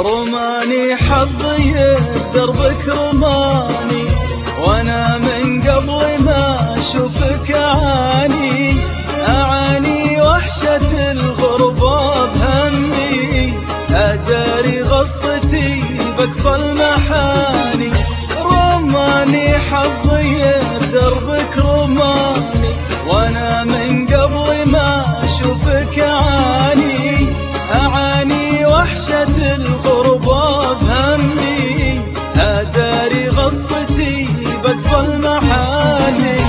رماني حظي بدربك رماني، وانا من قبل ما اشوفك اعاني وحشة الغربة بهمي، اداري غصتي باقصى المحاني. رماني حظي بدربك رماني، وانا من قبل ما اشوفك اعاني وحشة الغربة بهمي، اداري غصتي باقصى المحاني.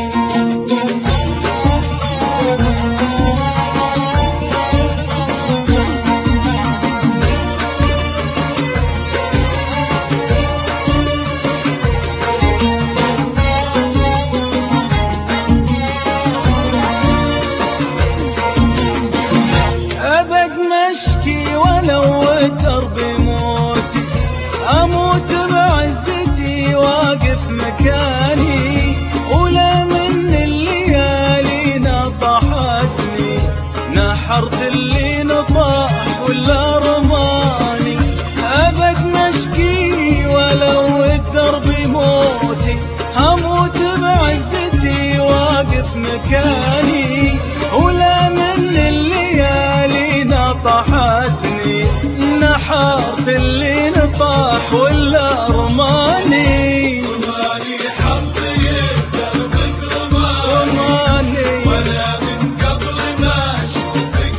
ولو الدرب موتي اموت بعزتي واقف مكاني، ولا من الليالي نطحتني نحرت اللي نطاح ولا رماني. ابد مشكي ولو الدرب موتي اموت بعزتي واقف مكاني، ولا من الليالي نطحتني نحرت اللي نطاح ولا رماني. رماني حظي بدربك رماني، وانا من قبل ما اشوفك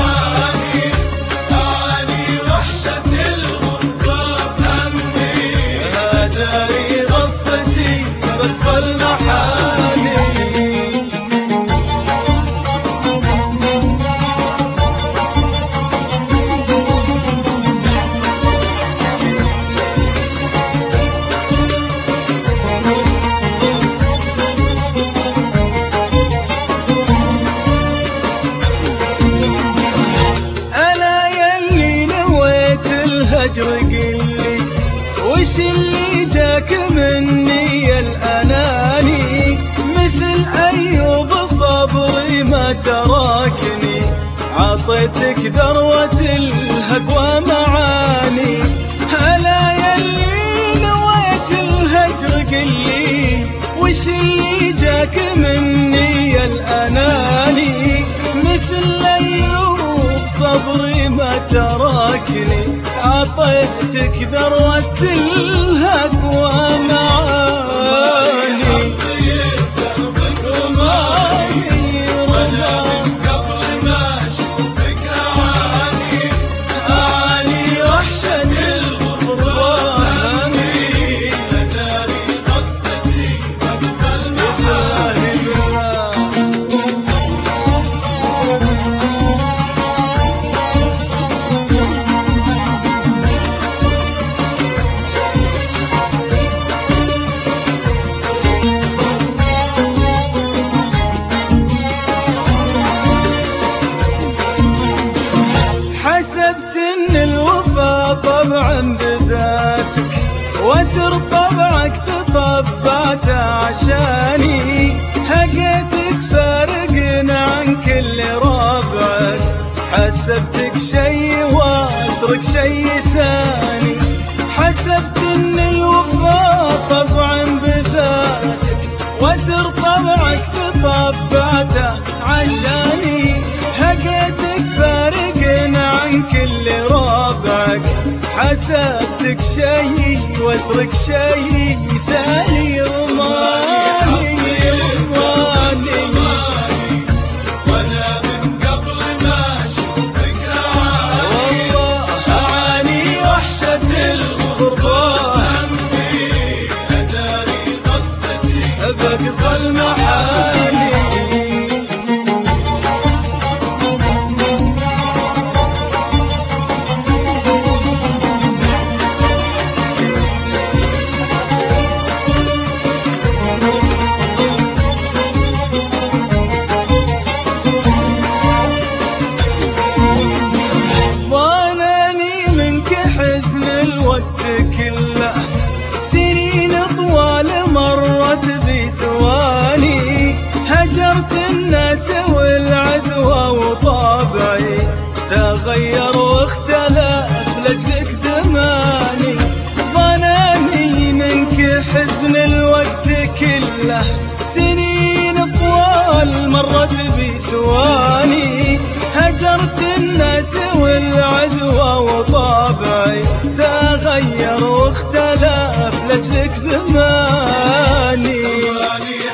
اعاني وحشة الغربة بهمي، اداري غصتي بس المحاني. الهجر قلي وش اللي جاك مني الأناني، مثل أيوب صبري ما تركني عطيتك ذروة الهقوى معاني. هلا يلي نويت الهجر قلي وش اللي جاك مني الأناني، مثل أيوب صبري ما تركني عطيتك ذروة الهقوى معاني. دربك رماني، وانا من قبل ما اشوفك اعاني وحشة الغربة بهمي، اداري غصتي باقصى المحاني. حسبت ان الوفا طبعا بذاتك، وثر طبعك تطبعت عشاني، هقيتك فارق عن كل ربعك، حسبتك شي واثرك شي ثاني. حسبت ان الوفا طبعا بذاتك، وثر طبعك تطبعت عشاني، هقيتك فارق عن كل ربعك، حسبتك شي واترك شي ثاني. رماني وانا من قبل ما اشوفك اعاني وحشة الغربة بهمي، اداري غصتي باقصى المحاني. عدواني، هجرت الناس والعزوة وطابعي تغير واختلف لأجلك زماني.